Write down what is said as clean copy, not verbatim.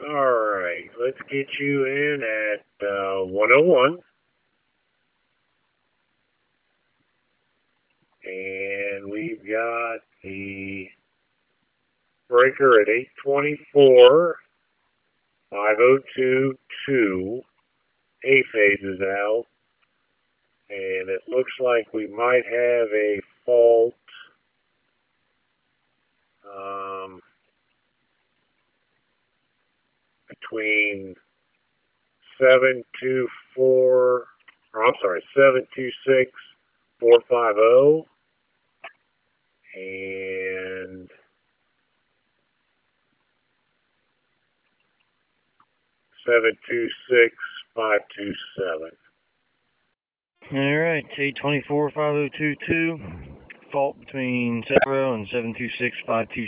Alright, let's get you in at 101. And we've got the breaker at 824, 5022. A phase is out. And it looks like we might have a fault between 726 450 and 726527. Alright, 824-5022. Fault between 0 and 726-527.